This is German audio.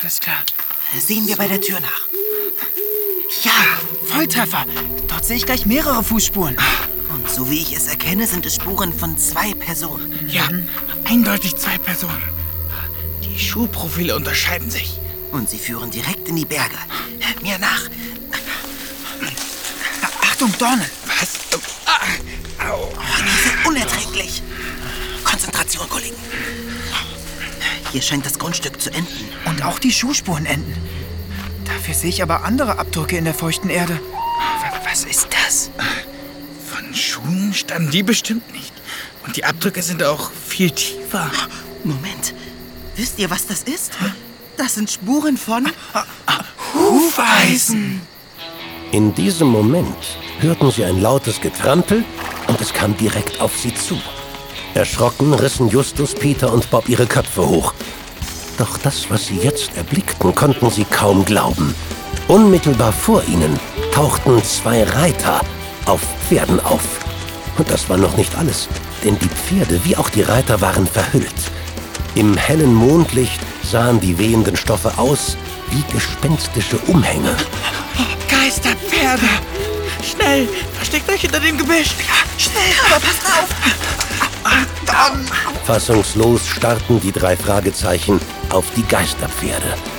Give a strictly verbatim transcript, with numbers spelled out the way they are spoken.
Alles klar. Sehen wir bei der Tür nach. Ja, Volltreffer. Dort sehe ich gleich mehrere Fußspuren. Und so wie ich es erkenne, sind es Spuren von zwei Personen. Ja, eindeutig zwei Personen. Die Schuhprofile unterscheiden sich. Und sie führen direkt in die Berge. Mir nach. Achtung, Dornen. Was? Ah. Au. Oh, die sind unerträglich. Konzentration, Kollegen. Hier scheint das Grundstück zu enden. Und auch die Schuhspuren enden. Dafür sehe ich aber andere Abdrücke in der feuchten Erde. Was ist das? Von Schuhen stammen die bestimmt nicht. Und die Abdrücke sind auch viel tiefer. Moment. Wisst ihr, was das ist? Das sind Spuren von Hufeisen. In diesem Moment hörten sie ein lautes Getrampel und es kam direkt auf sie zu. Erschrocken rissen Justus, Peter und Bob ihre Köpfe hoch. Doch das, was sie jetzt erblickten, konnten sie kaum glauben. Unmittelbar vor ihnen tauchten zwei Reiter auf Pferden auf. Und das war noch nicht alles, denn die Pferde wie auch die Reiter waren verhüllt. Im hellen Mondlicht sahen die wehenden Stoffe aus wie gespenstische Umhänge. Geisterpferde! Schnell! Versteckt euch hinter dem Gebüsch! Schnell, aber passt auf! Fassungslos starrten die drei Fragezeichen auf die Geisterpferde.